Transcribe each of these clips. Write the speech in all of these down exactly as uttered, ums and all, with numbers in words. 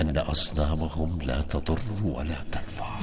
أن أصنامهم لا تضر ولا تنفع.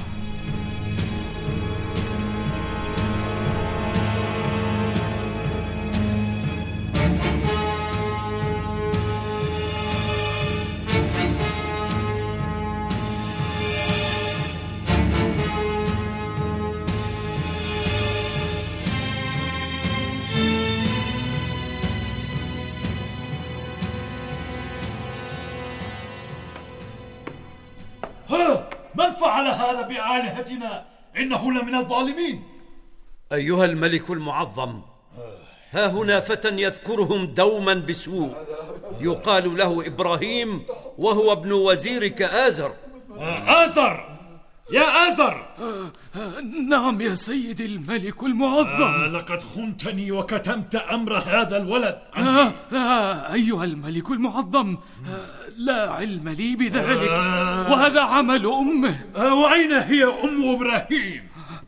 من فعل هذا بآلهتنا؟ إنه لمن الظالمين. أيها الملك المعظم، ها هنا فتى يذكرهم دوما بسوء، يقال له إبراهيم، وهو ابن وزيرك آزر. آزر؟ يا آزر! نعم يا سيدي الملك المعظم. آه لقد خنتني وكتمت أمر هذا الولد. آه آه أيها الملك المعظم، آه لا علم لي بذلك، آه وهذا عمل أمه. آه وأين هي أم إبراهيم؟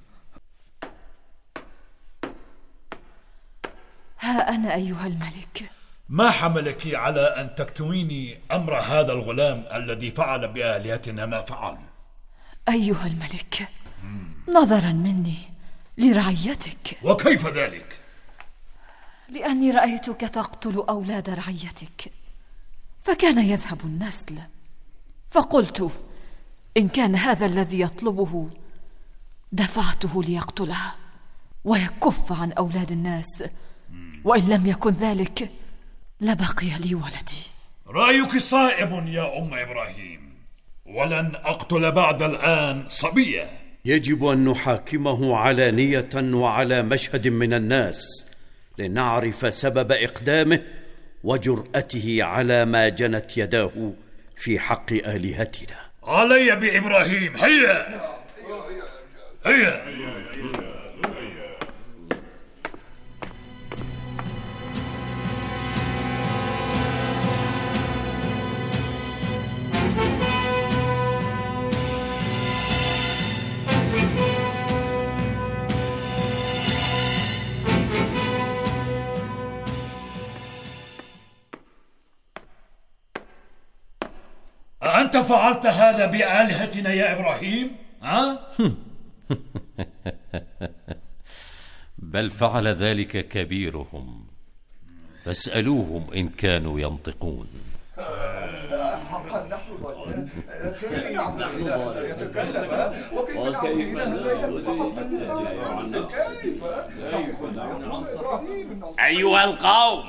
ها أنا أيها الملك. ما حملك على أن تكتميني أمر هذا الغلام الذي فعل بآلهتنا ما فعل؟ أيها الملك، نظرا مني لرعيتك. وكيف ذلك؟ لأني رأيتك تقتل أولاد رعيتك، فكان يذهب النسل، فقلت إن كان هذا الذي يطلبه دفعته ليقتلها ويكف عن أولاد الناس، وإن لم يكن ذلك لبقي لي ولدي. رأيك صائب يا أم إبراهيم، ولن أقتل بعد الآن صبية. يجب أن نحاكمه علانية وعلى مشهد من الناس لنعرف سبب إقدامه وجرأته على ما جنت يداه في حق آلهتنا. علي بإبراهيم. هيا هيا. أنت فعلت هذا بآلهتنا يا إبراهيم؟ ها؟ بل فعل ذلك كبيرهم، فاسألوهم إن كانوا ينطقون. حقا نحن كيف نعبد إله لا يتكلم؟ وكيف نعبد إله لا ينطق؟ كيف؟ أيها القوم،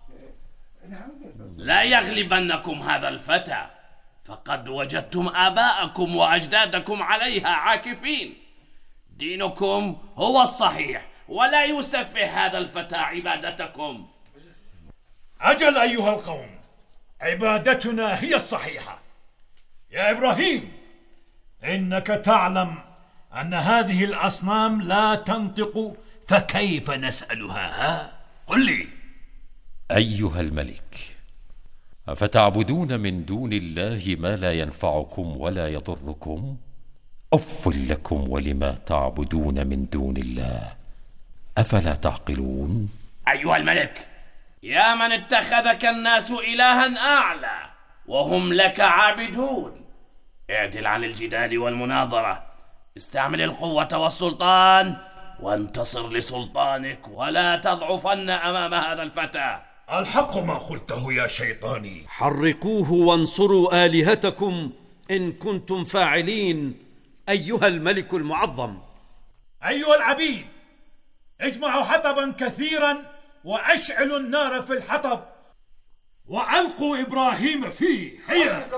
لا يغلبنكم هذا الفتى، فقد وجدتم آباءكم وأجدادكم عليها عاكفين. دينكم هو الصحيح، ولا يسفه هذا الفتى عبادتكم. أجل أيها القوم، عبادتنا هي الصحيحة. يا إبراهيم، إنك تعلم أن هذه الأصنام لا تنطق، فكيف نسألها؟ ها؟ قل لي. أيها الملك، أفتعبدون من دون الله ما لا ينفعكم ولا يضركم؟ أف لكم ولما تعبدون من دون الله، أفلا تعقلون؟ أيها الملك، يا من اتخذك الناس إلها أعلى وهم لك عابدون، اعدل عن الجدال والمناظرة، استعمل القوة والسلطان وانتصر لسلطانك، ولا تضعفن أمام هذا الفتى. الحق ما قلته يا شيطاني. حرقوه وانصروا آلهتكم إن كنتم فاعلين أيها الملك المعظم. أيها العبيد، اجمعوا حطبا كثيرا وأشعلوا النار في الحطب وألقوا إبراهيم فيه. هيا.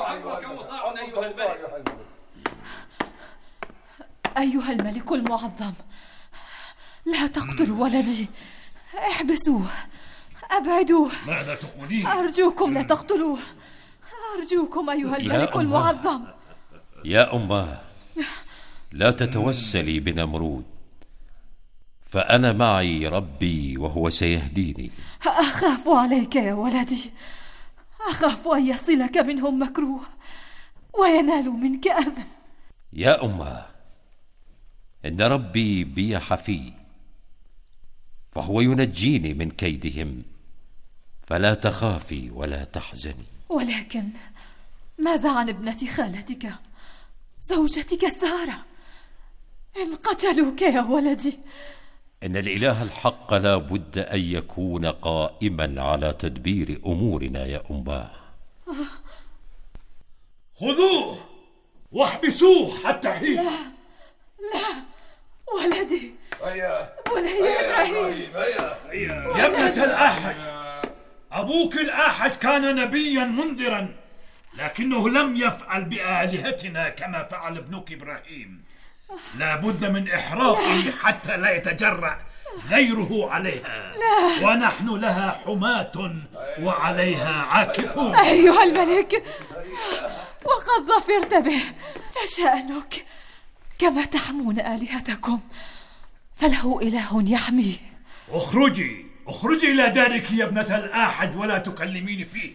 أيها الملك المعظم، لا تقتلوا ولدي، احبسوه، أبعدوه. ماذا تقولين؟ أرجوكم لا تقتلوه، أرجوكم أيها الملك المعظم. يا أماه، لا تتوسلي بنمرود، فأنا معي ربي وهو سيهديني. أخاف عليك يا ولدي، أخاف أن يصلك منهم مكروه وينالوا منك أذى. يا أماه، إن ربي بي حفي، فهو ينجيني من كيدهم، فلا تخافي ولا تحزني. ولكن ماذا عن ابنة خالتك زوجتك سارة؟ إن قتلوك يا ولدي. إن الإله الحق لا بد أن يكون قائما على تدبير أمورنا يا أماه. خذوه واحبسوه حتى حين. لا لا ولدي. هيا بني إبراهيم. يا ابنة الأحد، أبوك الآحد كان نبيا منذرا، لكنه لم يفعل بآلهتنا كما فعل ابنك إبراهيم. لا بد من إحراقه حتى لا يتجرأ غيره عليها. لا. ونحن لها حماة وعليها عاكفون. أيها الملك، وقد ظفرت به، فشأنك كما تحمون آلهتكم، فله إله يحميه. اخرجي اخرجي إلى دارك يا ابنة الآحد ولا تكلميني فيه.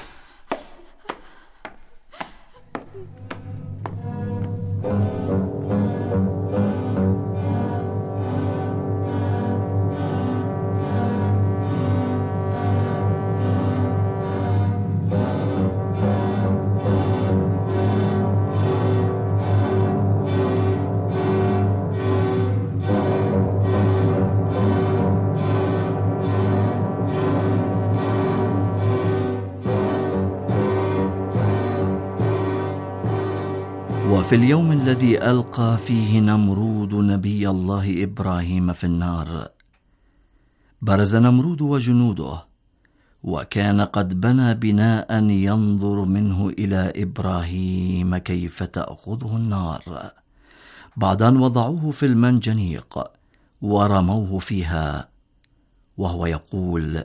وفي اليوم الذي ألقى فيه نمرود نبي الله إبراهيم في النار، برز نمرود وجنوده، وكان قد بنى بناء ينظر منه إلى إبراهيم كيف تأخذه النار، بعد أن وضعوه في المنجنيق ورموه فيها، وهو يقول: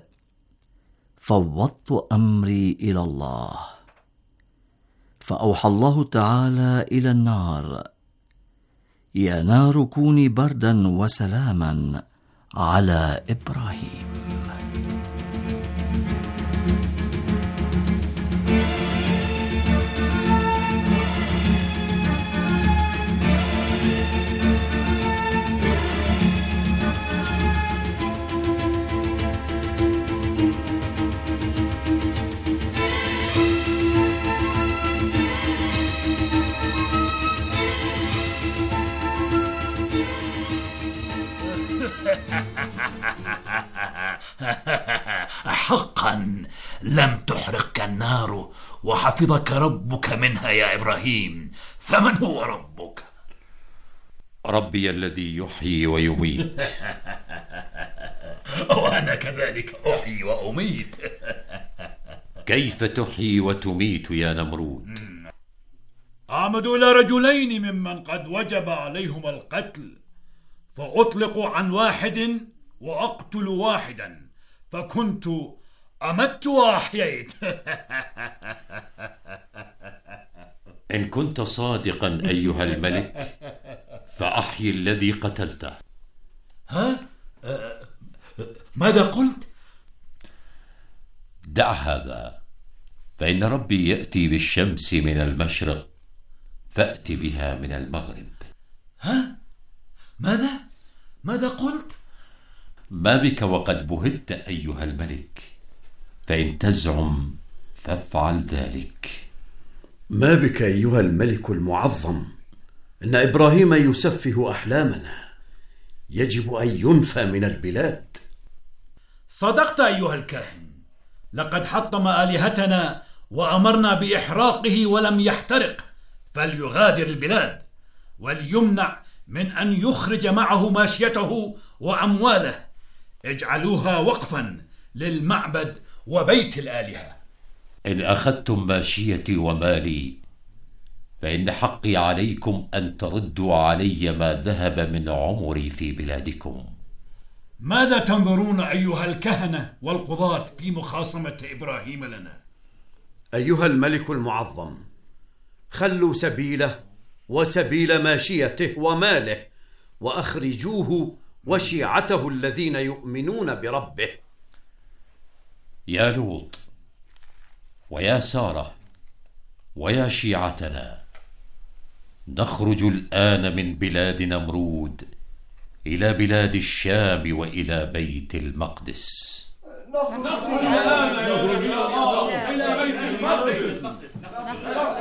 فوضت أمري إلى الله. فأوحى الله تعالى إلى النار: يا نار كوني بردا وسلاما على إبراهيم. حقا لم تحرقك النار وحفظك ربك منها يا إبراهيم، فمن هو ربك؟ ربي الذي يحيي ويميت. وأنا كذلك أحيي وأميت. كيف تحيي وتميت يا نمرود؟ أعمد إلى رجلين ممن قد وجب عليهما القتل، فأطلق عن واحد وأقتل واحدا، فكنت أمت وأحييت. إن كنت صادقا أيها الملك فأحيي الذي قتلته. ها؟ أه ماذا قلت؟ دع هذا، فإن ربي يأتي بالشمس من المشرق فأت بها من المغرب. ها؟ ماذا؟ ماذا قلت؟ ما بك وقد بهت أيها الملك، فإن تزعم فافعل ذلك. ما بك أيها الملك المعظم، إن إبراهيم يسفه أحلامنا، يجب أن ينفى من البلاد. صدقت أيها الكاهن، لقد حطم آلهتنا وأمرنا بإحراقه ولم يحترق، فليغادر البلاد وليمنع من أن يخرج معه ماشيته وأمواله. اجعلوها وقفا للمعبد وبيت الآلهة. إن أخذتم ماشيتي ومالي فإن حقي عليكم أن تردوا علي ما ذهب من عمري في بلادكم. ماذا تنظرون أيها الكهنة والقضاة في مخاصمة إبراهيم لنا؟ أيها الملك المعظم، خلوا سبيله وسبيل ماشيته وماله، وأخرجوه وشيعته الذين يؤمنون بربه. يا لوط ويا سارة ويا شيعتنا، نخرج الآن من بلاد نمرود إلى بلاد الشام وإلى بيت المقدس. نخرج الآن إلى بيت المقدس.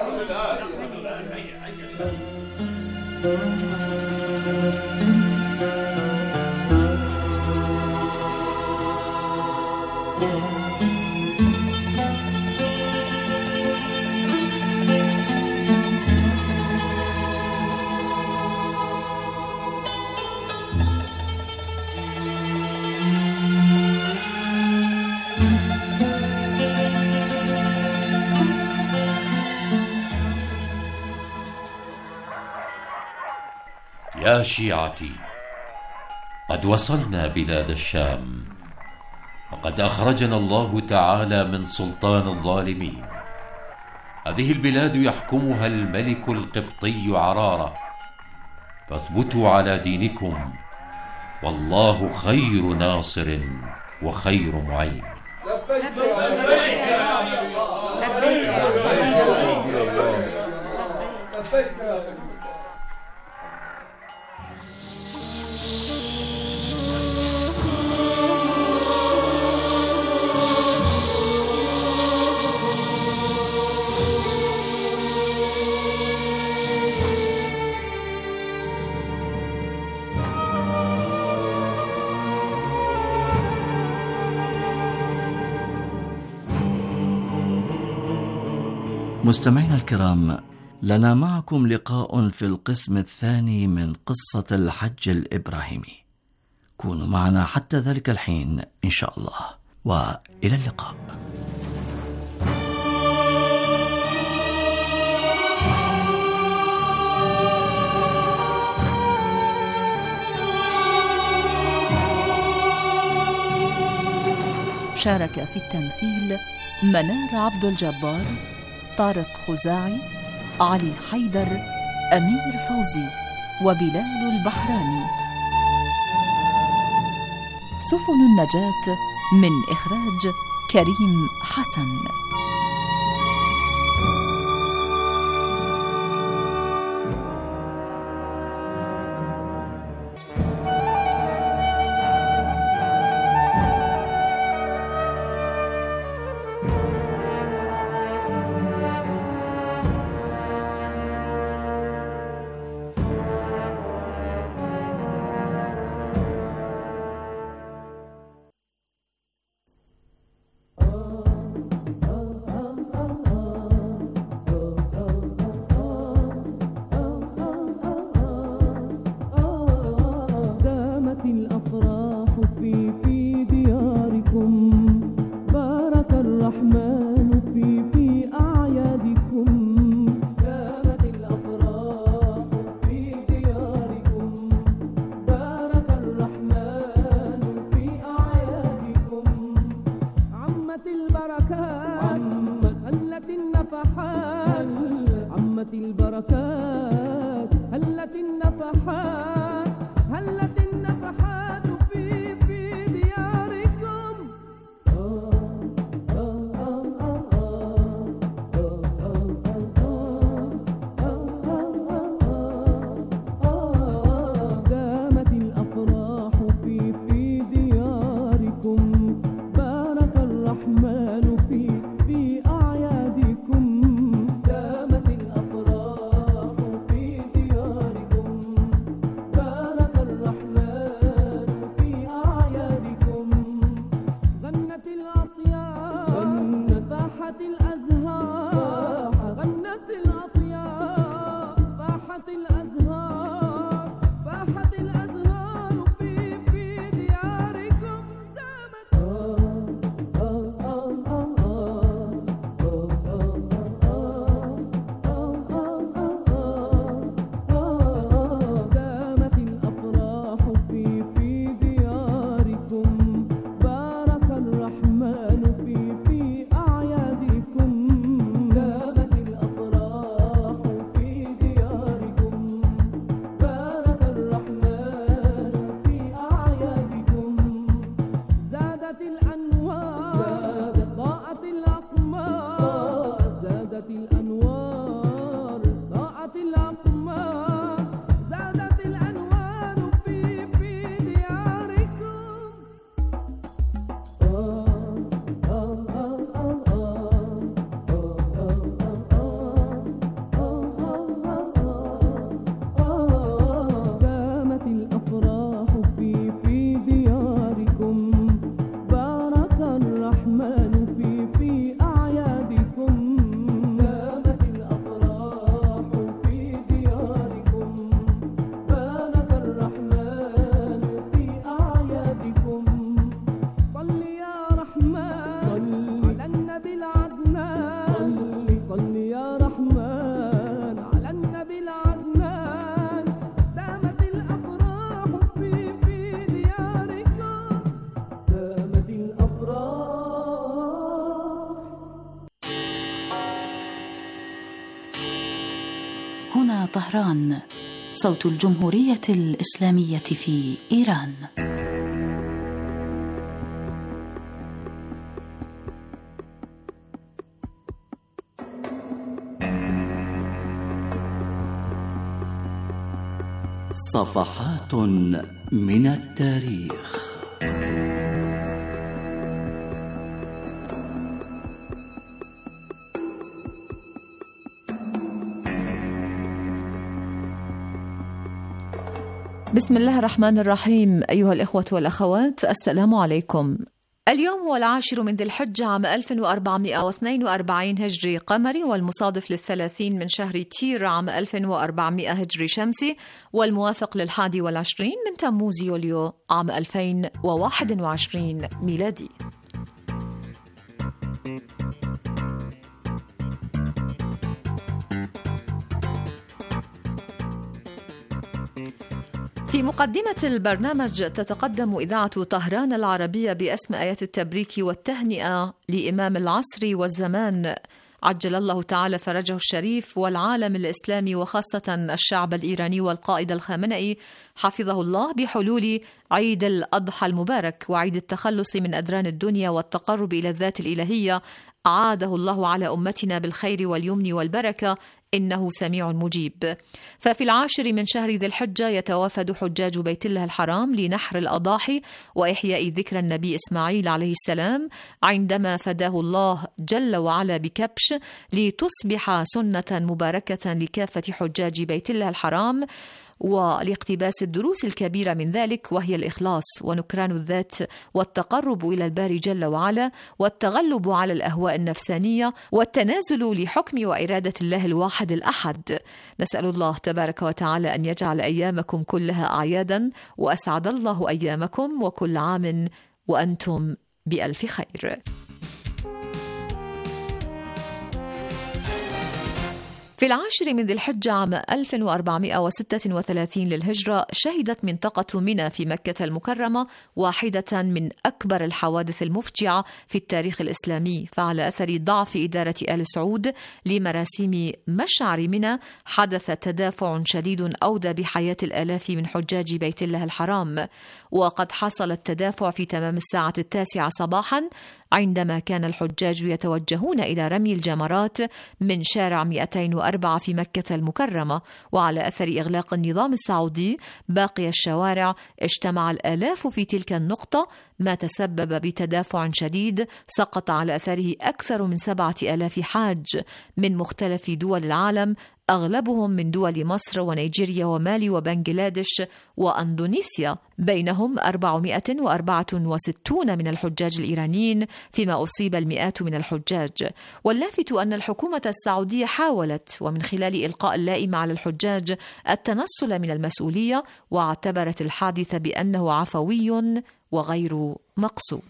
يا شيعتي، قد وصلنا بلاد الشام، وقد أخرجنا الله تعالى من سلطان الظالمين. هذه البلاد يحكمها الملك القبطي عرارة، فاثبتوا على دينكم، والله خير ناصر وخير معين. لبيك يا لبيك يا لبيك يا مستمعينا الكرام، لنا معكم لقاء في القسم الثاني من قصة الحج الإبراهيمي. كونوا معنا حتى ذلك الحين إن شاء الله، وإلى اللقاء. شارك في التمثيل منار عبد الجبار، طارق خزاعي، علي حيدر، أمير فوزي، وبلال البحراني. سفن النجاة من إخراج كريم حسن. هنا طهران، صوت الجمهورية الإسلامية في إيران. صفحات من التاريخ. بسم الله الرحمن الرحيم. أيها الإخوة والأخوات، السلام عليكم. اليوم هو العاشر من ذي الحجة عام ألف وأربعمائة واثنين وأربعين هجري قمري، والمصادف للثلاثين من شهر تير عام ألف وأربعمائة هجري شمسي، والموافق للحادي والعشرين من تموز يوليو عام ألفين وواحد وعشرين ميلادي. في مقدمة البرنامج تتقدم إذاعة طهران العربية بأسم آيات التبريك والتهنئة لإمام العصر والزمان عجل الله تعالى فرجه الشريف، والعالم الإسلامي وخاصة الشعب الإيراني والقائد الخامنئي حفظه الله، بحلول عيد الأضحى المبارك وعيد التخلص من أدران الدنيا والتقرب إلى الذات الإلهية. أعاده الله على أمتنا بالخير واليمن والبركة، إنه سميع مجيب. ففي العاشر من شهر ذي الحجة يتوافد حجاج بيت الله الحرام لنحر الأضاحي وإحياء ذكرى النبي إسماعيل عليه السلام عندما فداه الله جل وعلا بكبش، لتصبح سنة مباركة لكافة حجاج بيت الله الحرام، ولاقتباس الدروس الكبيرة من ذلك، وهي الإخلاص ونكران الذات والتقرب إلى الباري جل وعلا والتغلب على الأهواء النفسانية والتنازل لحكم وإرادة الله الواحد الأحد. نسأل الله تبارك وتعالى أن يجعل أيامكم كلها أعيادا، وأسعد الله أيامكم، وكل عام وأنتم بألف خير. في العاشر من ذي الحجة عام ألف وأربعمائة وستة وثلاثين للهجرة شهدت منطقة منى في مكة المكرمة واحدة من أكبر الحوادث المفجعة في التاريخ الإسلامي، فعلى أثر ضعف إدارة آل سعود لمراسيم مشعر منى حدث تدافع شديد أودى بحياة الآلاف من حجاج بيت الله الحرام. وقد حصل التدافع في تمام الساعة التاسعة صباحا، عندما كان الحجاج يتوجهون إلى رمي الجمرات من شارع مئتين وأربعة في مكة المكرمة. وعلى أثر إغلاق النظام السعودي باقي الشوارع، اجتمع الآلاف في تلك النقطة، ما تسبب بتدافع شديد سقط على أثره أكثر من سبعة آلاف حاج من مختلف دول العالم، أغلبهم من دول مصر ونيجيريا ومالي وبنغلاديش وأندونيسيا، بينهم أربعمائة وأربعة وستين من الحجاج الإيرانيين، فيما أصيب المئات من الحجاج. واللافت أن الحكومة السعودية حاولت ومن خلال إلقاء اللائمة على الحجاج التنصل من المسؤولية، واعتبرت الحادث بأنه عفوي وغير مقصود.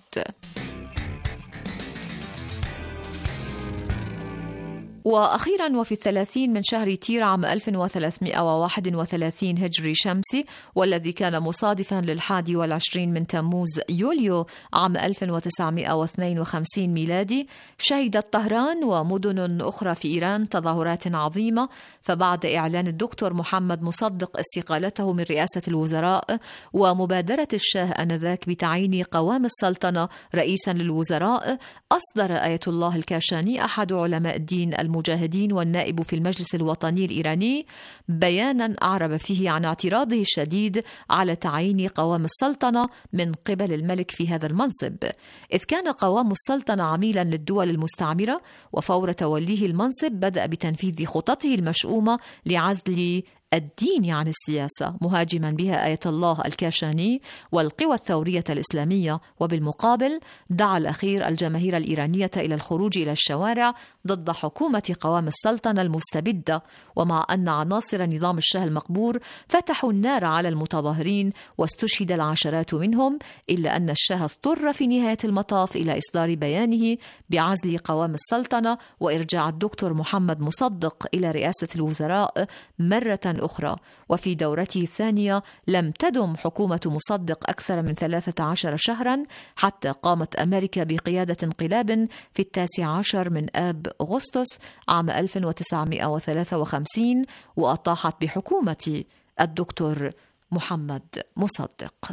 وأخيرا وفي الثلاثين من شهر تير عام ألف وثلاثمائة وواحد وثلاثين هجري شمسي، والذي كان مصادفا للحادي والعشرين من تموز يوليو عام ألف وتسعمائة واثنين وخمسين ميلادي، شهدت طهران ومدن أخرى في إيران تظاهرات عظيمة. فبعد إعلان الدكتور محمد مصدق استقالته من رئاسة الوزراء ومبادرة الشاه آنذاك بتعيين قوام السلطنة رئيسا للوزراء، أصدر آية الله الكاشاني أحد علماء الدين المجاهدين والنائب في المجلس الوطني الإيراني بيانا أعرب فيه عن اعتراضه الشديد على تعيين قوام السلطنة من قبل الملك في هذا المنصب، إذ كان قوام السلطنة عميلا للدول المستعمرة، وفور توليه المنصب بدأ بتنفيذ خططه المشؤومة لعزل الدين عن السياسة، مهاجما بها آية الله الكاشاني والقوى الثورية الإسلامية. وبالمقابل دعا الأخير الجماهير الإيرانية إلى الخروج إلى الشوارع ضد حكومة قوام السلطنة المستبدة، ومع أن عناصر نظام الشاه المقبور فتحوا النار على المتظاهرين واستشهد العشرات منهم، إلا أن الشاه اضطر في نهاية المطاف إلى إصدار بيانه بعزل قوام السلطنة وإرجاع الدكتور محمد مصدق إلى رئاسة الوزراء مرة أخرى. وفي دورته الثانية لم تدم حكومة مصدق أكثر من ثلاثة عشر شهرا، حتى قامت أمريكا بقيادة انقلاب في التاسع عشر من آب أغسطس عام ألف وتسعمائة وثلاثة وخمسين، وأطاحت بحكومة الدكتور محمد مصدق.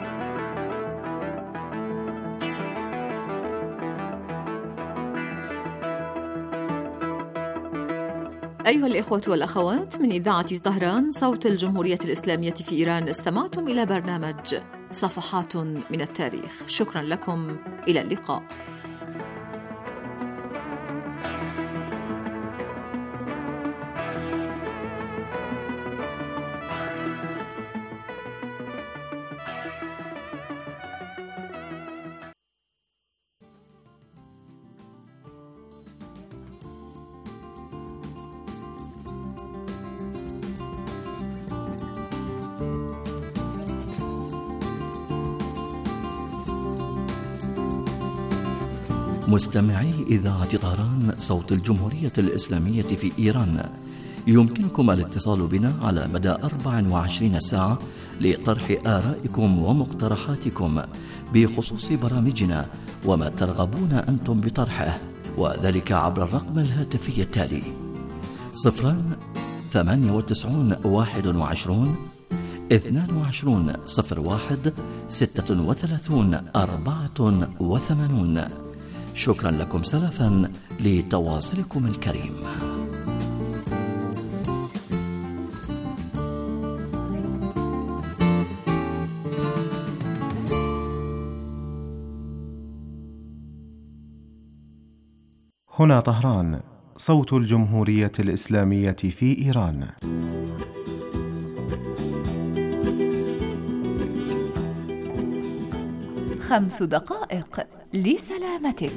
أيها الإخوة والأخوات، من إذاعة طهران صوت الجمهورية الإسلامية في إيران، استمعتم إلى برنامج صفحات من التاريخ. شكرا لكم، إلى اللقاء. مستمعي إذاعة طهران صوت الجمهورية الإسلامية في إيران، يمكنكم الاتصال بنا على مدى أربع وعشرين ساعة لطرح آرائكم ومقترحاتكم بخصوص برامجنا وما ترغبون أنتم بطرحه، وذلك عبر الرقم الهاتفي التالي: صفران ثمانية وتسعون واحد وعشرون اثنان وعشرون صفر واحد ستة وثلاثون أربعة وثمانون. شكرا لكم سلفا لتواصلكم الكريم. هنا طهران صوت الجمهورية الإسلامية في إيران. خمس دقائق لسلامتك.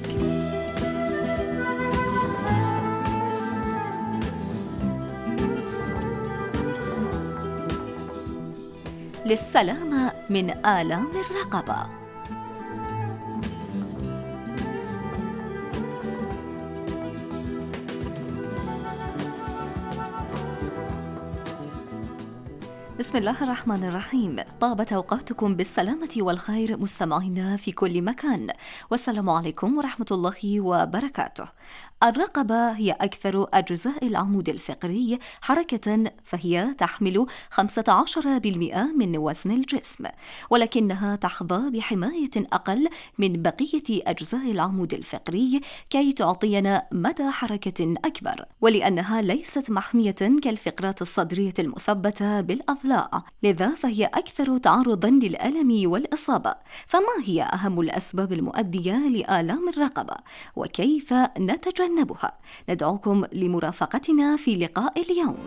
للسلامة من آلام الرقبة. بسم الله الرحمن الرحيم. طابت أوقاتكم بالسلامة والخير مستمعينا في كل مكان، والسلام عليكم ورحمة الله وبركاته. الرقبة هي أكثر أجزاء العمود الفقري حركة، فهي تحمل خمسة عشر بالمئة من وزن الجسم، ولكنها تحظى بحماية أقل من بقية أجزاء العمود الفقري كي تعطينا مدى حركة أكبر، ولأنها ليست محمية كالفقرات الصدرية المثبتة بالأضلاع، لذا فهي أكثر تعرضا للألم والإصابة. فما هي أهم الأسباب المؤدية لآلام الرقبة وكيف نتجنبها؟ ندعوكم لمرافقتنا في لقاء اليوم.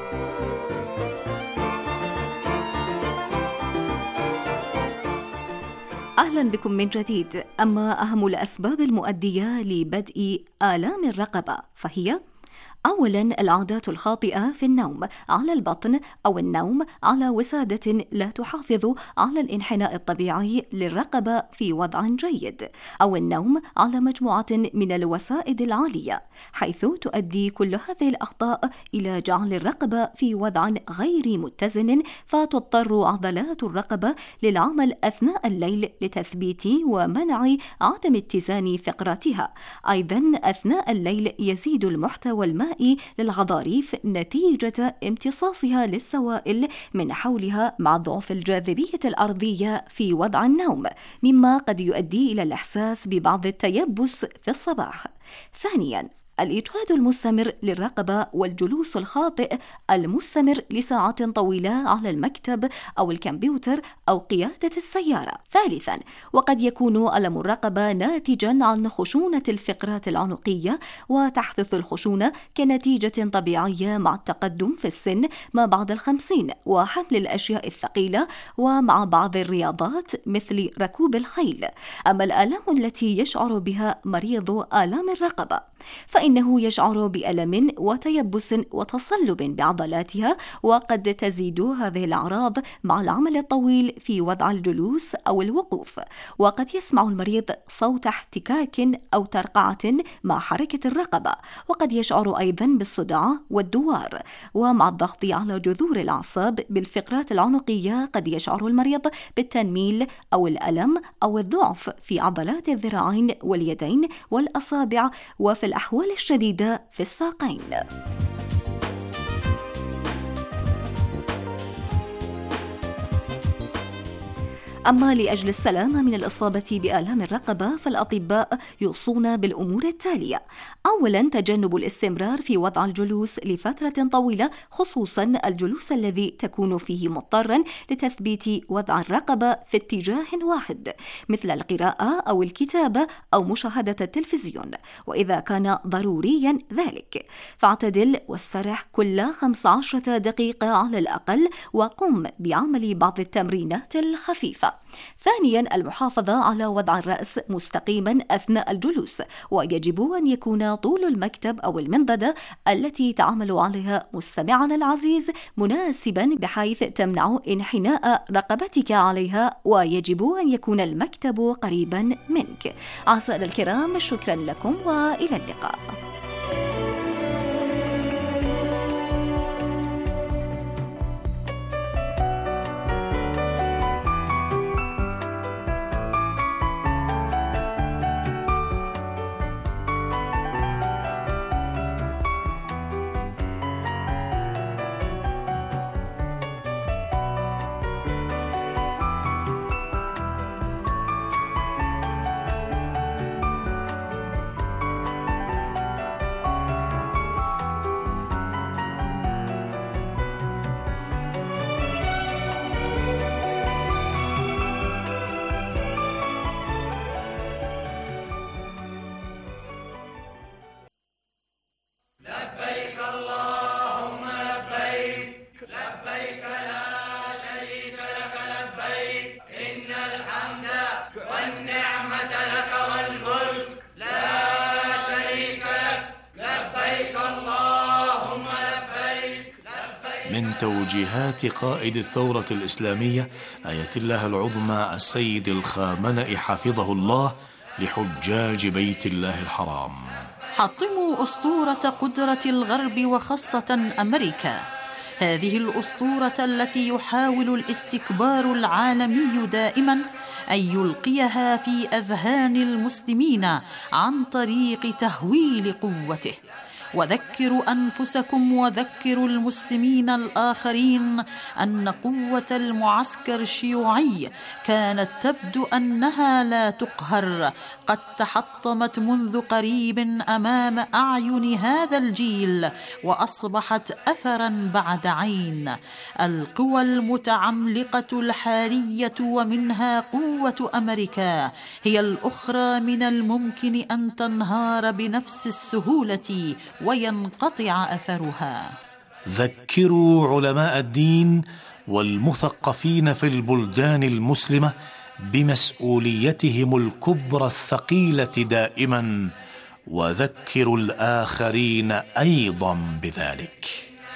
أهلا بكم من جديد. أما أهم الأسباب المؤدية لبدء آلام الرقبة فهي: أولا، العادات الخاطئة في النوم على البطن أو النوم على وسادة لا تحافظ على الانحناء الطبيعي للرقبة في وضع جيد، أو النوم على مجموعة من الوسائد العالية، حيث تؤدي كل هذه الأخطاء إلى جعل الرقبة في وضع غير متزن، فتضطر عضلات الرقبة للعمل أثناء الليل لتثبيت ومنع عدم اتزان فقراتها. أيضا أثناء الليل يزيد المحتوى المائي للغضاريف نتيجة امتصاصها للسوائل من حولها مع ضعف الجاذبية الأرضية في وضع النوم، مما قد يؤدي إلى الإحساس ببعض التيبس في الصباح. ثانيا، الإجهاد المستمر للرقبة والجلوس الخاطئ المستمر لساعات طويلة على المكتب أو الكمبيوتر أو قيادة السيارة. ثالثا، وقد يكون ألم الرقبة ناتجا عن خشونة الفقرات العنقية وتحدث الخشونة كنتيجة طبيعية مع التقدم في السن ما بعد الخمسين وحمل الأشياء الثقيلة ومع بعض الرياضات مثل ركوب الخيل. أما الآلام التي يشعر بها مريض آلام الرقبة فإنه يشعر بألم وتيبس وتصلب بعضلاتها، وقد تزيد هذه الأعراض مع العمل الطويل في وضع الجلوس أو الوقوف، وقد يسمع المريض صوت احتكاك أو ترقعة مع حركة الرقبة، وقد يشعر أيضا بالصداع والدوار. ومع الضغط على جذور الأعصاب بالفقرات العنقية قد يشعر المريض بالتنميل أو الألم أو الضعف في عضلات الذراعين واليدين والأصابع. وفي الأحوال الشديدة في الساقين. أما لأجل السلامة من الإصابة بآلام الرقبة فالأطباء يوصون بالأمور التالية: أولا تجنب الاستمرار في وضع الجلوس لفترة طويلة، خصوصا الجلوس الذي تكون فيه مضطرا لتثبيت وضع الرقبة في اتجاه واحد، مثل القراءة أو الكتابة أو مشاهدة التلفزيون، وإذا كان ضروريا ذلك فاعتدل واسترح كل خمس عشرة دقيقة على الأقل، وقم بعمل بعض التمرينات الخفيفة. ثانيا المحافظة على وضع الرأس مستقيما أثناء الجلوس، ويجب أن يكون طول المكتب أو المنضدة التي تعمل عليها مستمعنا العزيز مناسبا بحيث تمنع انحناء رقبتك عليها، ويجب أن يكون المكتب قريبا منك. أعزائنا الكرام، شكرا لكم وإلى اللقاء. من توجيهات قائد الثورة الإسلامية آية الله العظمى السيد الخامنئي حفظه الله لحجاج بيت الله الحرام: حطموا أسطورة قدرة الغرب وخاصة أمريكا، هذه الأسطورة التي يحاول الاستكبار العالمي دائما أن يلقيها في أذهان المسلمين عن طريق تهويل قوته. وذكروا أنفسكم وذكروا المسلمين الآخرين أن قوة المعسكر الشيوعي كانت تبدو أنها لا تقهر، قد تحطمت منذ قريب أمام أعين هذا الجيل وأصبحت أثرا بعد عين. القوى المتعملقة الحالية ومنها قوة أمريكا هي الأخرى من الممكن أن تنهار بنفس السهولة وينقطع أثرها. ذكروا علماء الدين والمثقفين في البلدان المسلمة بمسؤوليتهم الكبرى الثقيلة دائما، وذكروا الآخرين أيضا بذلك.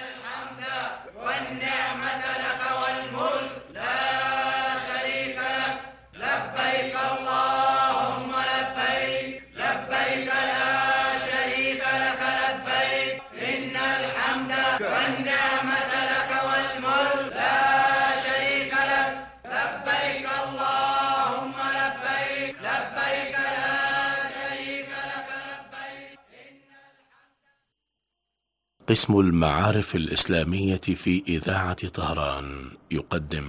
قسم المعارف الإسلامية في إذاعة طهران يقدم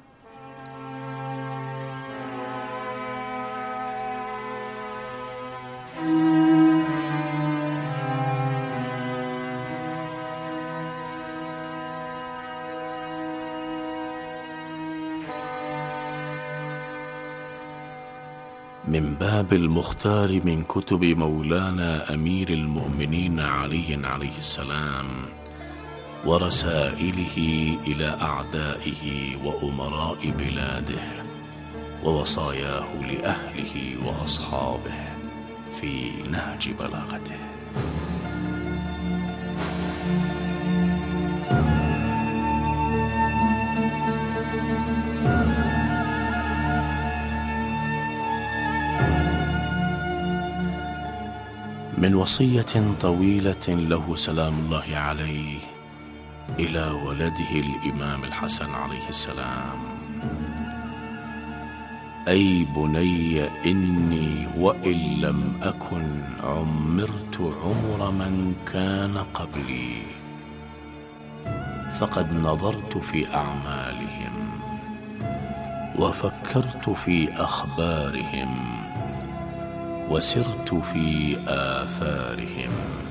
من باب المختار من كتب مولانا أمير المؤمنين علي عليه السلام ورسائله إلى أعدائه وأمراء بلاده ووصاياه لأهله وأصحابه في نهج بلاغته. من وصية طويلة له سلام الله عليه إلى ولده الإمام الحسن عليه السلام: أي بني إني وإن لم أكن عمرت عمر من كان قبلي، فقد نظرت في أعمالهم وفكرت في أخبارهم وسرت في آثارهم،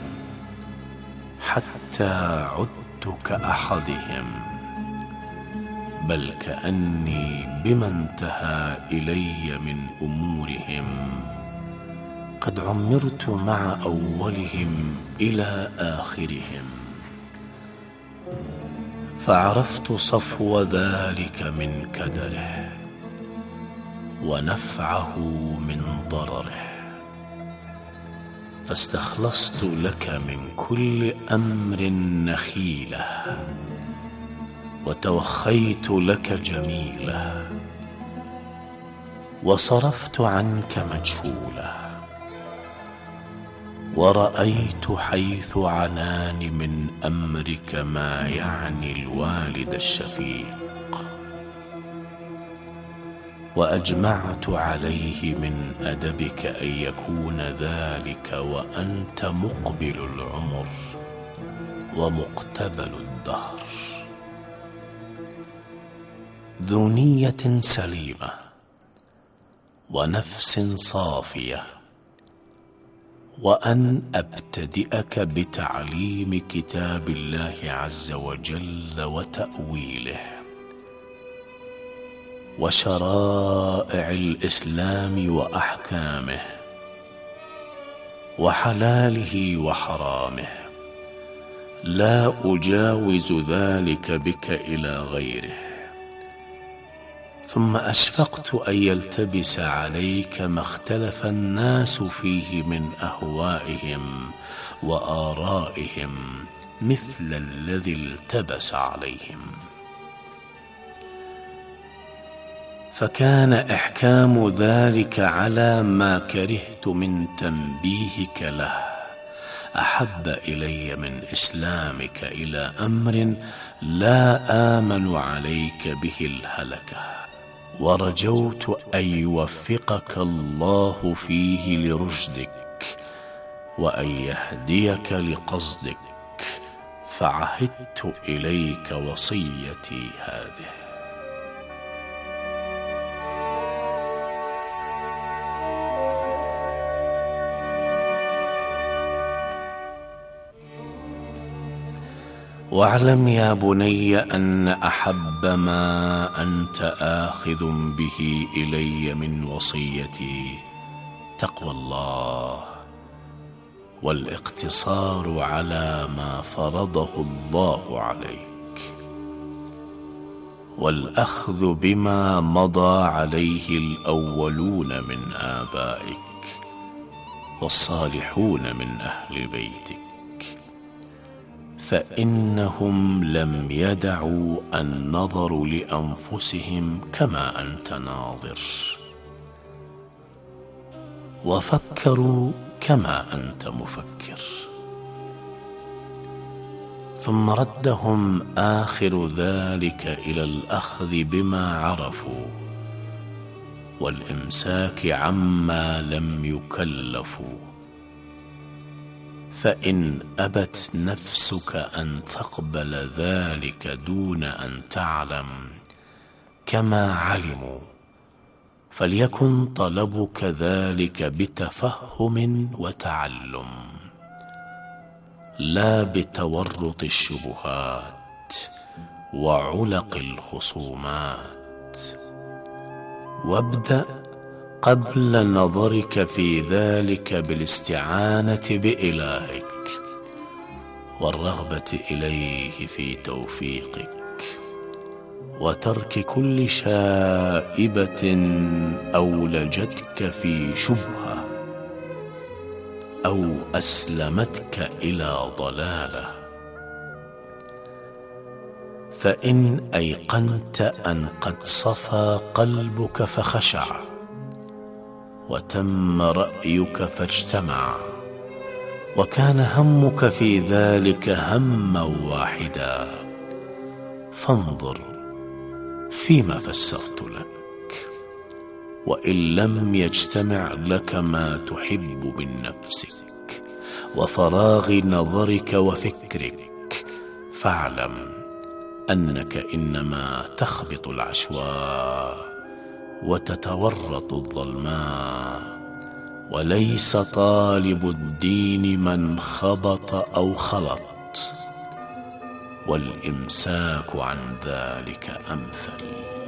حتى عدت كأحدهم، بل كأني بما انتهى إلي من أمورهم قد عمرت مع أولهم إلى آخرهم، فعرفت صفو ذلك من كدره ونفعه من ضرره، فاستخلصت لك من كل أمر نخيلة وتوخيت لك جميلة، وصرفت عنك مجهولة، ورأيت حيث عناني من أمرك ما يعني الوالد الشفيق، وأجمعت عليه من أدبك أن يكون ذلك وأنت مقبل العمر ومقتبل الدهر، ذو نية سليمة ونفس صافية، وأن أبتدئك بتعليم كتاب الله عز وجل وتأويله وشرائع الإسلام وأحكامه وحلاله وحرامه، لا أجاوز ذلك بك إلى غيره. ثم أشفقت أن يلتبس عليك ما اختلف الناس فيه من أهوائهم وآرائهم مثل الذي التبس عليهم، فكان إحكام ذلك على ما كرهت من تنبيهك له أحب إلي من إسلامك إلى أمر لا آمن عليك به الهلكة، ورجوت أن يوفقك الله فيه لرشدك وأن يهديك لقصدك، فعهدت إليك وصيتي هذه. واعلم يا بني أن أحب ما أنت آخذ به إلي من وصيتي تقوى الله والاقتصار على ما فرضه الله عليك، والأخذ بما مضى عليه الأولون من آبائك والصالحون من أهل بيتك، فإنهم لم يدعوا النظر لأنفسهم كما أنت ناظر، وفكروا كما أنت مفكر، ثم ردهم آخر ذلك إلى الأخذ بما عرفوا والإمساك عما لم يكلفوا، فإن أبت نفسك أن تقبل ذلك دون أن تعلم كما علموا، فليكن طلبك ذلك بتفهم وتعلم، لا بتورط الشبهات وعلق الخصومات، وابدأ قبل نظرك في ذلك بالاستعانة بإلهك والرغبة إليه في توفيقك، وترك كل شائبة أولجتك في شبهة أو أسلمتك إلى ضلالة، فإن أيقنت أن قد صفى قلبك فخشع وتم رأيك فاجتمع وكان همك في ذلك هما واحدا، فانظر فيما فسرت لك. وإن لم يجتمع لك ما تحب من نفسك وفراغ نظرك وفكرك، فاعلم أنك إنما تخبط العشواء وتتورط الظلماء، وليس طالب الدين من خبط أو خلط، والإمساك عن ذلك أمثل.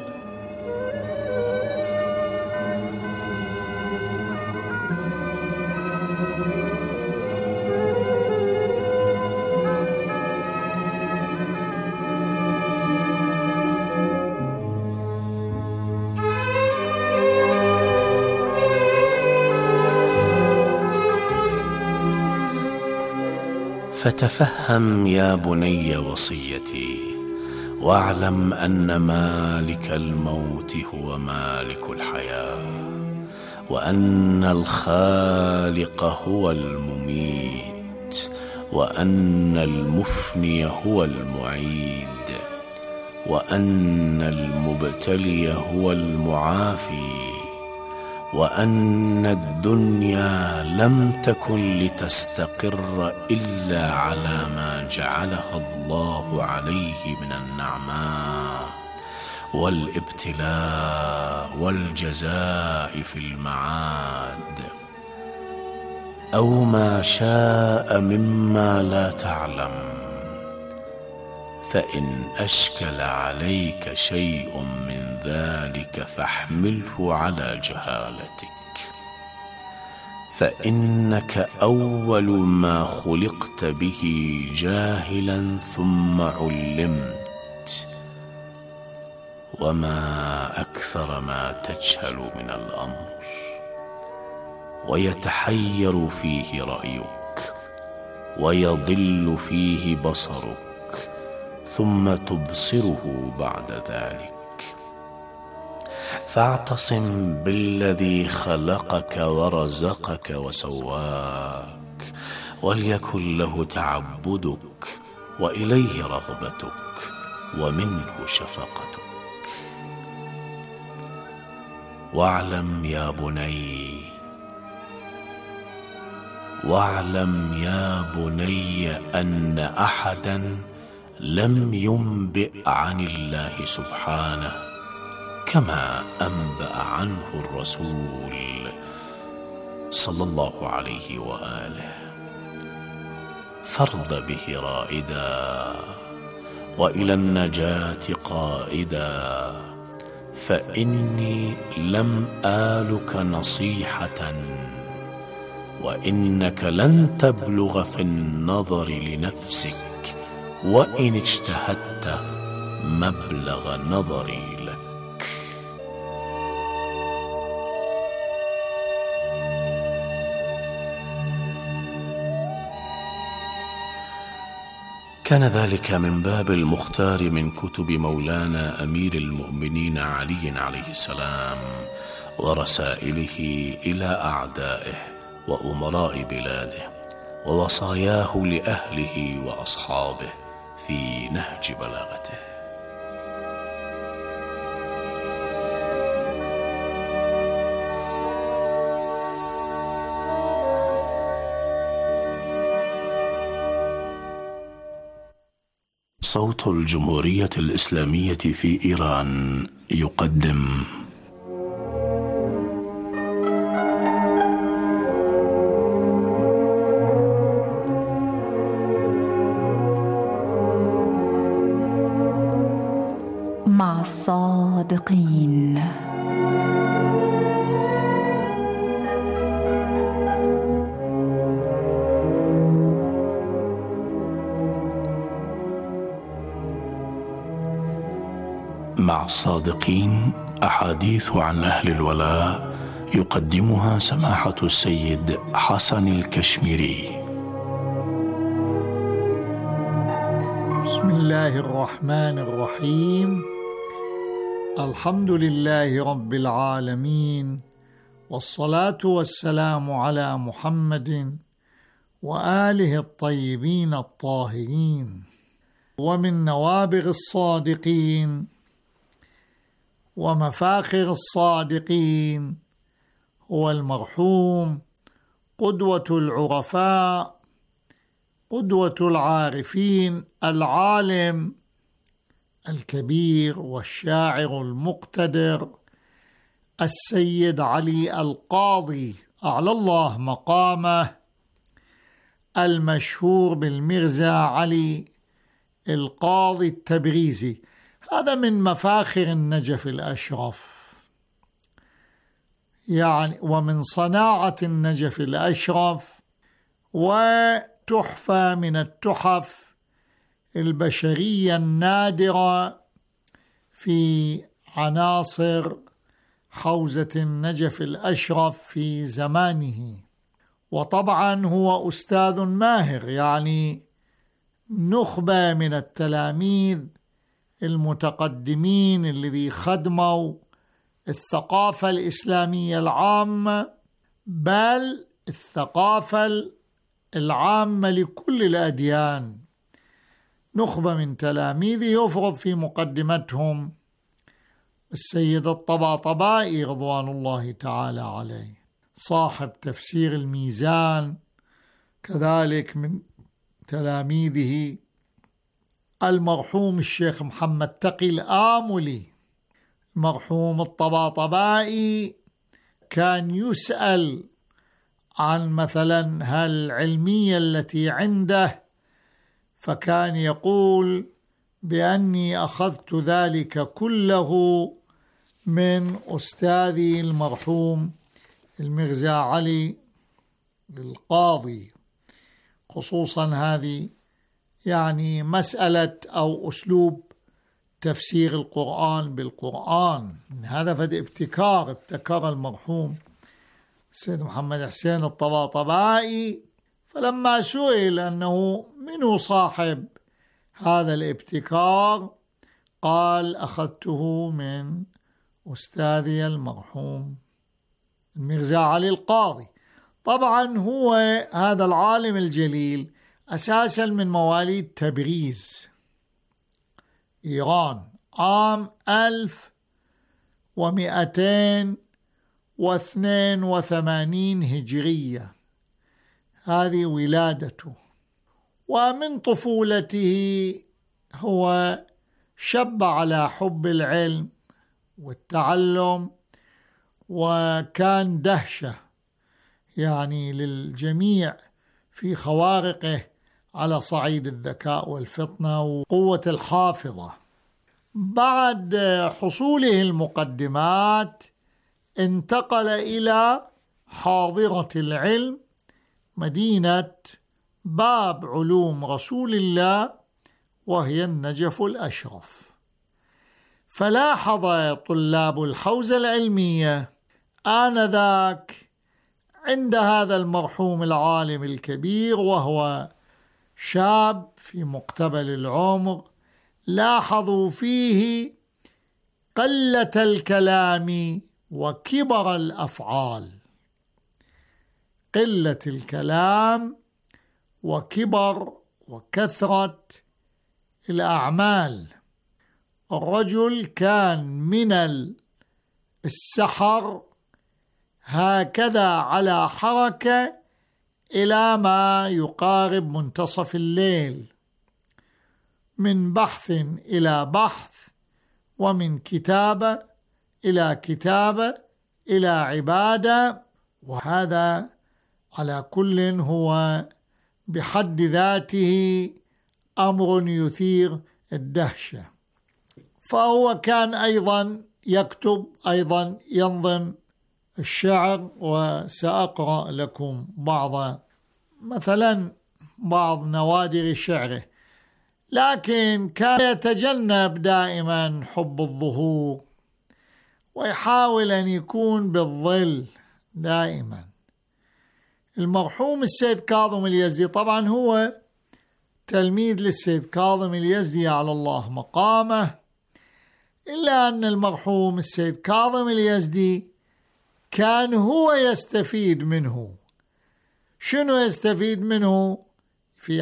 فتفهم يا بني وصيتي، واعلم أن مالك الموت هو مالك الحياة، وأن الخالق هو المميت، وأن المفني هو المعيد، وأن المبتلي هو المعافي، وأن الدنيا لم تكن لتستقر إلا على ما جعلها الله عليه من النعماء والابتلاء والجزاء في المعاد، أو ما شاء مما لا تعلم. فإن أشكل عليك شيء من ذلك فاحمله على جهالتك، فإنك أول ما خلقت به جاهلا ثم علمت، وما أكثر ما تجهل من الأمر ويتحير فيه رأيك ويضل فيه بصرك، ثم تبصره بعد ذلك. فاعتصم بالذي خلقك ورزقك وسواك، وليكن له تعبدك وإليه رغبتك ومنه شفقتك. واعلم يا بني واعلم يا بني أن أحدا لم ينبئ عن الله سبحانه كما أنبأ عنه الرسول صلى الله عليه وآله. فارض به رائدا وإلى النجاة قائدا، فإني لم آلك نصيحة، وإنك لن تبلغ في النظر لنفسك وإن اجتهدت مبلغ نظري لك. كان ذلك من باب المختار من كتب مولانا أمير المؤمنين علي عليه السلام ورسائله إلى أعدائه وأمراء بلاده، ووصاياه لأهله وأصحابه في نهج بلاغته. صوت الجمهورية الإسلامية في إيران يقدم مع الصادقين. مع الصادقين أحاديث عن أهل الولاء يقدمها سماحة السيد حسن الكشميري. بسم الله الرحمن الرحيم. الحمد لله رب العالمين، والصلاة والسلام على محمد وآله الطيبين الطاهرين. ومن نوابغ الصادقين ومفاخر الصادقين هو المرحوم قدوة العرفاء، قدوة العارفين، العالم الكبير والشاعر المقتدر السيد علي القاضي أعلى الله مقامه، المشهور بالميرزا علي القاضي التبريزي. هذا من مفاخر النجف الأشرف يعني، ومن صناعة النجف الأشرف، وتحفة من التحف البشرية النادرة في عناصر حوزة النجف الأشرف في زمانه. وطبعا هو أستاذ ماهر، يعني نخبة من التلاميذ المتقدمين الذي خدموا الثقافة الإسلامية العامة، بل الثقافة العامة لكل الأديان. نخبة من تلاميذه يفرض في مقدمتهم السيد الطباطبائي رضوان الله تعالى عليه، صاحب تفسير الميزان. كذلك من تلاميذه المرحوم الشيخ محمد تقي الآملي. المرحوم الطباطبائي كان يسأل عن مثلا هالعلمية التي عنده، فكان يقول بأني أخذت ذلك كله من أستاذي المرحوم الميرزا علي القاضي، خصوصا هذه يعني مسألة أو أسلوب تفسير القرآن بالقرآن. هذا فد ابتكار ابتكر المرحوم السيد محمد حسين الطباطبائي. فلما سئل أنه منو صاحب هذا الابتكار قال أخذته من أستاذي المرحوم الميرزا علي القاضي. طبعا هو هذا العالم الجليل أساسا من مواليد تبريز إيران عام ألف ومئتين واثنين وثمانين هجرية، هذه ولادته. ومن طفولته هو شب على حب العلم والتعلم، وكان دهشة يعني للجميع في خوارقه على صعيد الذكاء والفطنة وقوة الحافظة. بعد حصوله المقدمات انتقل إلى حاضرة العلم مدينة باب علوم رسول الله، وهي النجف الأشرف. فلاحظ طلاب الحوزة العلمية آنذاك عند هذا المرحوم العالم الكبير وهو شاب في مقتبل العمر، لاحظوا فيه قلة الكلام وكبر الأفعال. قلة الكلام وكبر وكثرة الأعمال. الرجل كان من السحر هكذا على حركة إلى ما يقارب منتصف الليل، من بحث إلى بحث، ومن كتابة إلى كتابة، إلى عبادة. وهذا على كل هو بحد ذاته أمر يثير الدهشة. فهو كان أيضا يكتب، أيضا ينظم الشعر، وسأقرأ لكم بعض مثلا بعض نوادر شعره. لكن كان يتجنب دائما حب الظهور، ويحاول أن يكون بالظل دائما. المرحوم السيد كاظم اليزدي طبعا هو تلميذ للسيد كاظم اليزدي على الله مقامه، إلا أن المرحوم السيد كاظم اليزدي كان هو يستفيد منه. شنو يستفيد منه؟ في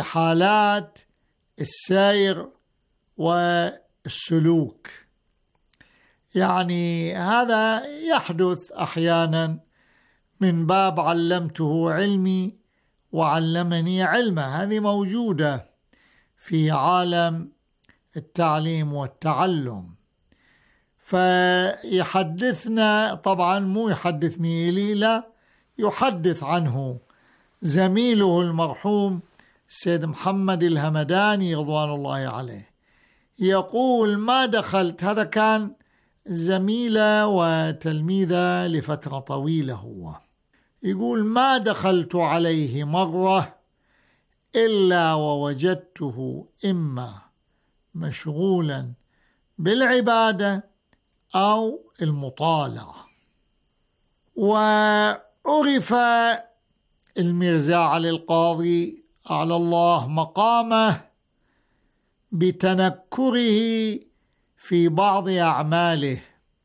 حالات السير والسلوك، يعني هذا يحدث أحيانا من باب علمته علمي وعلمني علما، هذه موجودة في عالم التعليم والتعلم. فيحدثنا، طبعا مو يحدثني لي، لا، يحدث عنه زميله المرحوم سيد محمد الهمداني رضوان الله عليه، يقول: ما دخلت، هذا كان زميلة وتلميذة لفترة طويلة، هو يقول: ما دخلت عليه مرة إلا ووجدته إما مشغولا بالعبادة أو المطالعة. وعرف الميرزا علي القاضي أعلى الله مقامه بتنكره في بعض أعماله.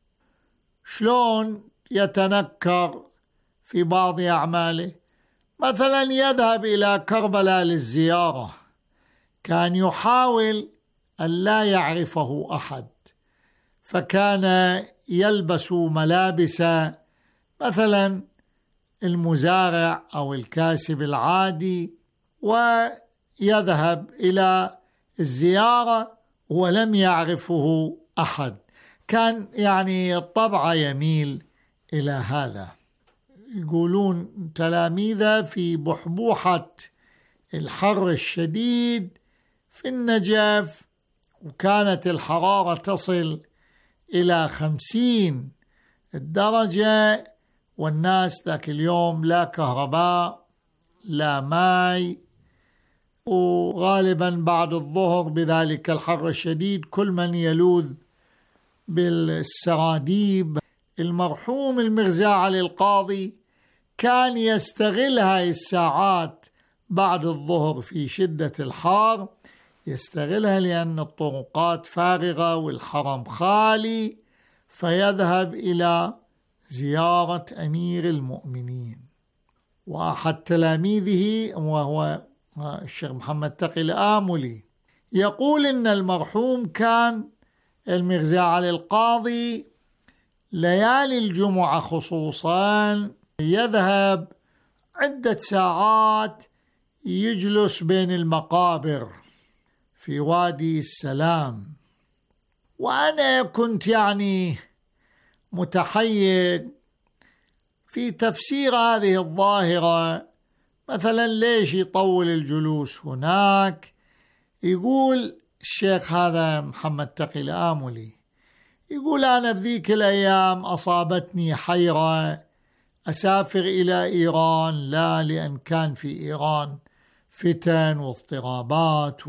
شلون يتنكر في بعض أعماله؟ مثلا يذهب إلى كربلاء للزيارة، كان يحاول أن لا يعرفه أحد، فكان يلبس ملابس مثلا المزارع أو الكاسب العادي، ويذهب إلى الزيارة ولم يعرفه أحد. كان يعني الطبع يميل إلى هذا. يقولون تلاميذه في بحبوحة الحر الشديد في النجف، وكانت الحرارة تصل إلى خمسين الدرجة، والناس ذاك اليوم لا كهرباء لا ماء، وغالبا بعد الظهر بذلك الحر الشديد كل من يلوذ بالسراديب. المرحوم الميرزا علي القاضي كان يستغل هاي الساعات بعد الظهر في شدة الحار، يستغلها لأن الطرقات فارغة والحرم خالي، فيذهب إلى زيارة أمير المؤمنين. وأحد تلاميذه وهو الشيخ محمد تقي الآملي يقول إن المرحوم كان الميرزا علي القاضي ليالي الجمعة خصوصا يذهب عدة ساعات يجلس بين المقابر في وادي السلام. وأنا كنت يعني متحير في تفسير هذه الظاهرة، مثلا ليش يطول الجلوس هناك؟ يقول الشيخ هذا محمد تقي الآملي، يقول: أنا بذيك الأيام أصابتني حيرة أسافر إلى إيران، لا لأن كان في إيران فتن واضطرابات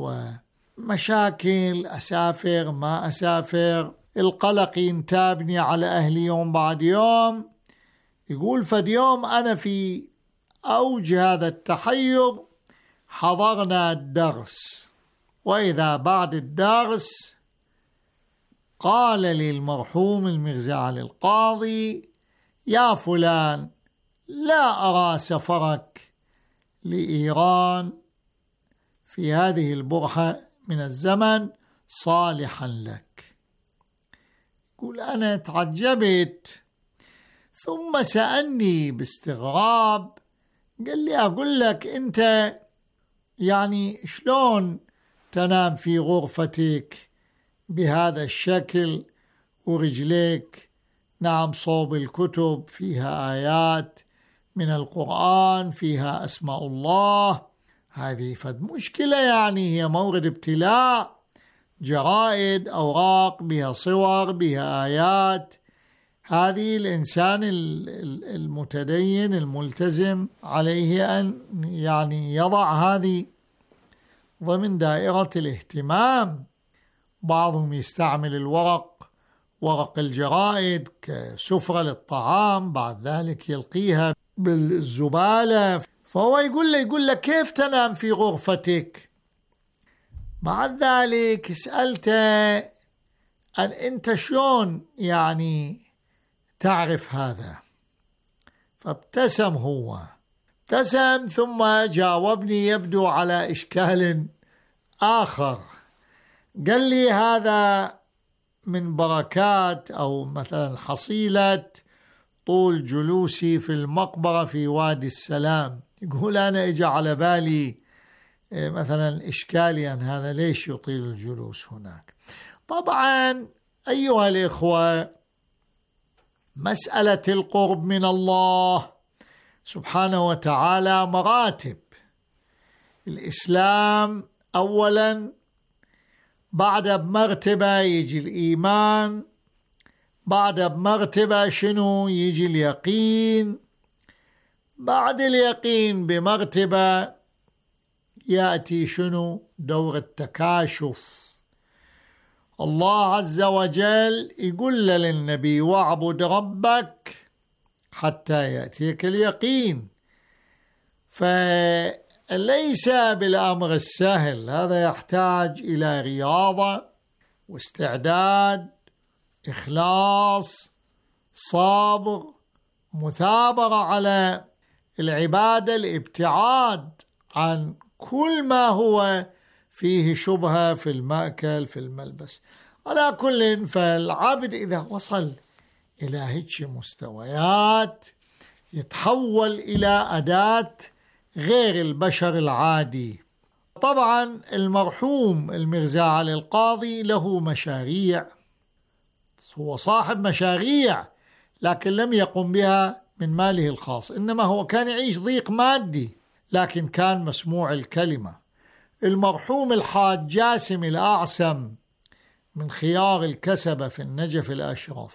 ومشاكل، أسافر ما أسافر، القلق ينتابني على أهلي يوم بعد يوم. يقول: فاليوم أنا في أوج هذا التحير حضرنا الدرس، وإذا بعد الدرس قال لي المرحوم الميرزا علي القاضي: يا فلان، لا أرى سفرك لإيران في هذه البرهة من الزمن صالحا لك. يقول: أنا تعجبت، ثم سألني باستغراب، قال لي: أقول لك أنت يعني شلون تنام في غرفتك بهذا الشكل ورجليك نعم صوب الكتب فيها آيات من القرآن فيها أسماء الله، هذه فد مشكلة، يعني هي مورد ابتلاء، جرائد أوراق بها صور بها آيات، هذه الإنسان المتدين الملتزم عليه أن يعني يضع هذه ضمن دائرة الاهتمام. بعضهم يستعمل الورق، ورق الجرائد، كسفرة للطعام، بعد ذلك يلقيها بالزبالة. فهو يقول له يقول له كيف تنام في غرفتك؟ بعد ذلك سألته أن أنت شلون يعني تعرف هذا؟ فابتسم هو، ابتسم ثم جاوبني يبدو على إشكال آخر. قال لي: هذا من بركات أو مثلا حصيلة طول جلوسي في المقبرة في وادي السلام. يقول أنا إجا على بالي مثلا إشكاليا هذا ليش يطيل الجلوس هناك. طبعا أيها الإخوة، مسألة القرب من الله سبحانه وتعالى مراتب. الإسلام أولا، بعد بمرتبة يجي الإيمان، بعد بمرتبة شنو يجي اليقين، بعد اليقين بمرتبة يأتي شنو دور التكاشف. الله عز وجل يقول للنبي واعبد ربك حتى يأتيك اليقين، فليس بالأمر السهل، هذا يحتاج إلى رياضة واستعداد، إخلاص، صبر، مثابرة على العبادة، الابتعاد عن كل ما هو فيه شبهة في المأكل في الملبس. على كل، فالعبد إذا وصل إلى هيك مستويات يتحول إلى أداة غير البشر العادي. طبعا المرحوم الميرزا علي القاضي له مشاريع، هو صاحب مشاريع لكن لم يقم بها من ماله الخاص، إنما هو كان يعيش ضيق مادي لكن كان مسموع الكلمة. المرحوم الحاج جاسم الأعسم من خيار الكسبة في النجف الأشرف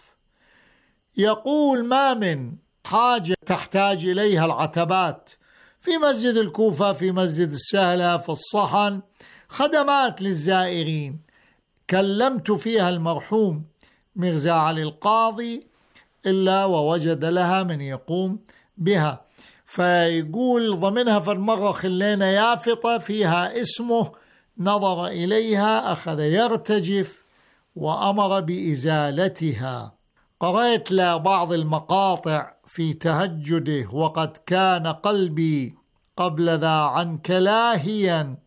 يقول ما من حاجة تحتاج إليها العتبات في مسجد الكوفة، في مسجد السهلة، في الصحن، خدمات للزائرين، كلمت فيها المرحوم ميرزا علي القاضي إلا ووجد لها من يقوم بها. فيقول ضمنها في المرة خلينا يافطة فيها اسمه، نظر إليها أخذ يرتجف وأمر بإزالتها. قرأت له بعض المقاطع في تهجده: وقد كان قلبي قبل ذا عنك لاهيا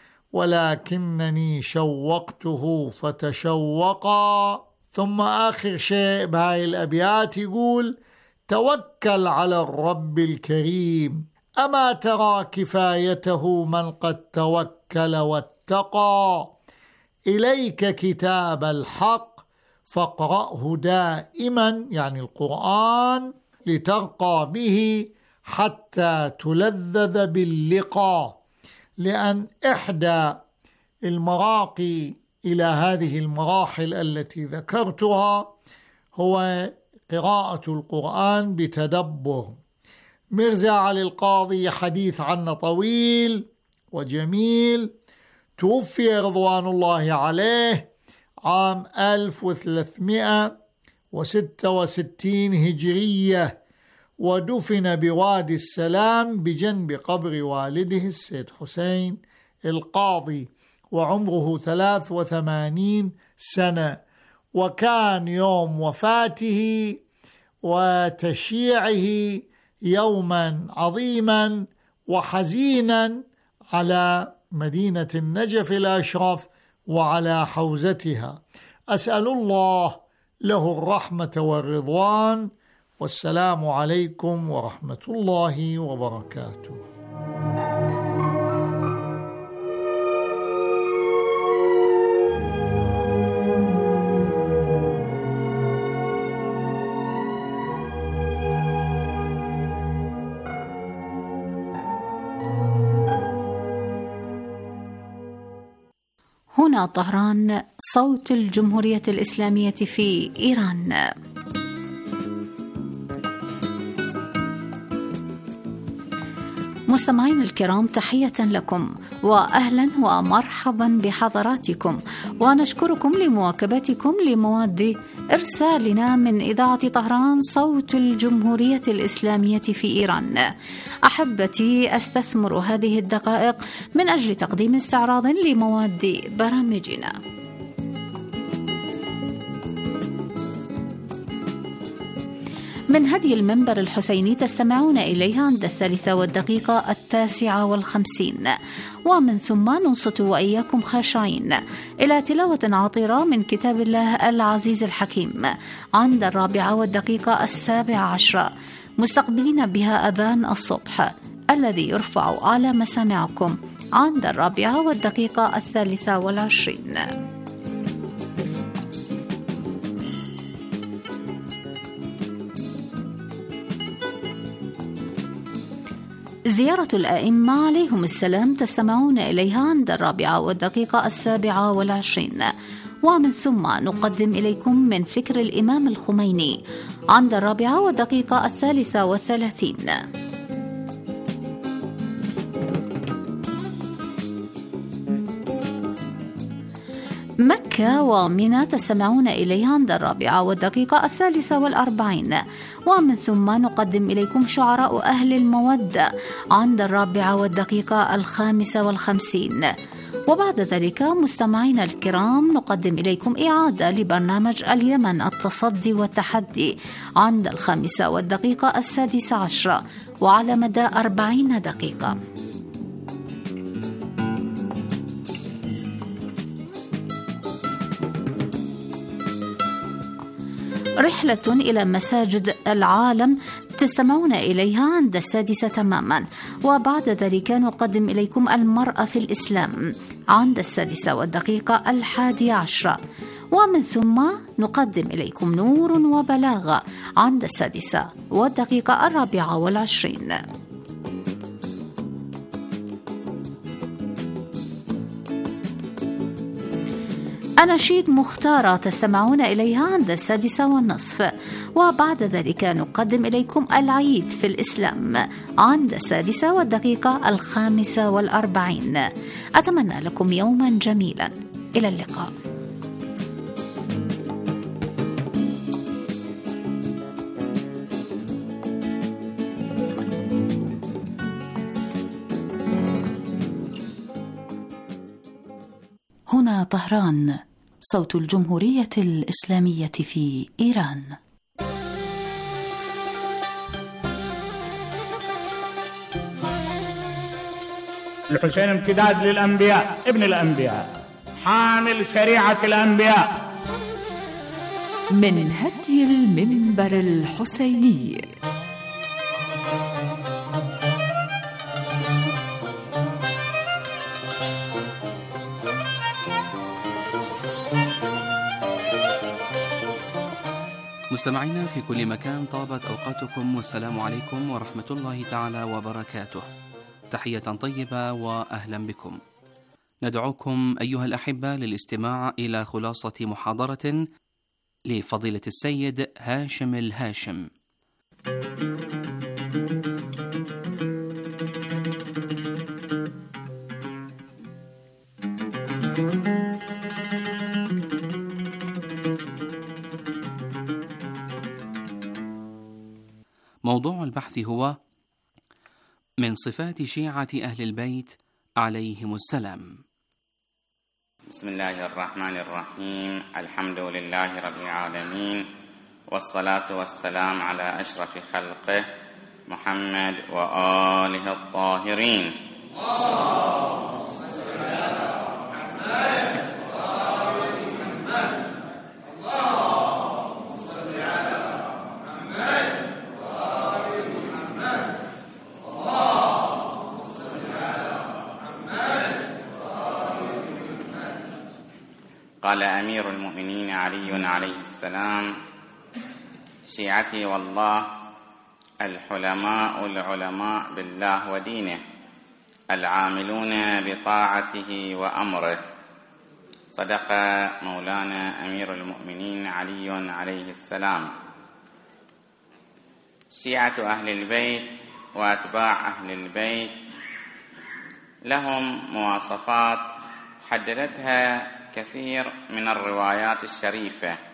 ولكنني شوقته فتشوقا. ثم آخر شيء بهاي الأبيات يقول: توكل على الرب الكريم أما ترى كفايته من قد توكل واتقى، إليك كتاب الحق فاقرأه دائما، يعني القرآن، لترقى به حتى تلذذ باللقاء. لأن إحدى المراقي إلى هذه المراحل التي ذكرتها هو قراءة القرآن بتدبر. ميرزا علي القاضي حديث عنه طويل وجميل، توفي رضوان الله عليه عام ألف وثلاثمائة وستة وستين هجرية، ودفن بوادي السلام بجنب قبر والده السيد حسين القاضي، وعمره ثلاث وثمانين سنة. وكان يوم وفاته وتشييعه يوما عظيما وحزينا على مدينة النجف الأشرف وعلى حوزتها. أسأل الله له الرحمة والرضوان، والسلام عليكم ورحمة الله وبركاته. هنا طهران، صوت الجمهورية الإسلامية في إيران. مستمعين الكرام، تحية لكم وأهلا ومرحبا بحضراتكم، ونشكركم لمواكبتكم لمواد إرسالنا من إذاعة طهران صوت الجمهورية الإسلامية في إيران. أحبتي، أستثمر هذه الدقائق من أجل تقديم استعراض لمواد برامجنا. من هدي المنبر الحسيني تستمعون إليها عند الثالثة والدقيقة التاسعة والخمسين، ومن ثم ننصت وإياكم خاشعين إلى تلاوة عطرة من كتاب الله العزيز الحكيم عند الرابعة والدقيقة السابعة عشرة، مستقبلين بها أذان الصبح الذي يرفع على مسامعكم عند الرابعة والدقيقة الثالثة والعشرين. زيارة الأئمة عليهم السلام تستمعون إليها عند الرابعة والدقيقة السابعة والعشرين، ومن ثم نقدم إليكم من فكر الإمام الخميني عند الرابعة والدقيقة الثالثة والثلاثين. مكة ومنى تستمعون إليها عند الرابعة والدقيقة الثالثة والأربعين، ومن ثم نقدم إليكم شعراء أهل المودة عند الرابعة والدقيقة الخامسة والخمسين. وبعد ذلك مستمعينا الكرام نقدم إليكم إعادة لبرنامج اليمن التصدي والتحدي عند الخامسة والدقيقة السادسة عشرة وعلى مدى أربعين دقيقة. رحلة إلى مساجد العالم تستمعون إليها عند السادسة تماما، وبعد ذلك نقدم إليكم المرأة في الإسلام عند السادسة والدقيقة الحادية عشرة، ومن ثم نقدم إليكم نور وبلاغة عند السادسة والدقيقة الرابعة والعشرين. أناشيد مختارة تستمعون إليها عند السادسة والنصف، وبعد ذلك نقدم إليكم العيد في الإسلام عند السادسة والدقيقة الخامسة والأربعين. أتمنى لكم يوما جميلا، إلى اللقاء. هنا طهران، صوت الجمهورية الإسلامية في إيران. الحسين امتداد للأنبياء، ابن الأنبياء، حامل شريعة الأنبياء. من هدي المنبر الحسيني. مستمعينا في كل مكان، طابت أوقاتكم والسلام عليكم ورحمة الله تعالى وبركاته. تحية طيبة وأهلا بكم. ندعوكم أيها الأحبة للاستماع إلى خلاصة محاضرة لفضيلة السيد هاشم الهاشم. موضوع البحث هو من صفات شيعة أهل البيت عليهم السلام. بسم الله الرحمن الرحيم. الحمد لله رب العالمين، والصلاة والسلام على أشرف خلقه محمد وآله الطاهرين. اللهم صل على محمد وآل محمد. اللهم صل على محمد وآل محمد. اللهم صل على محمد وآل محمد. قال أمير المؤمنين علي عليه السلام: شيعتي والله الحلماء العلماء بالله ودينه، العاملون بطاعته وأمره. صدق مولانا أمير المؤمنين علي عليه السلام. شيعة أهل البيت وأتباع أهل البيت لهم مواصفات حددتها كثير من الروايات الشريفة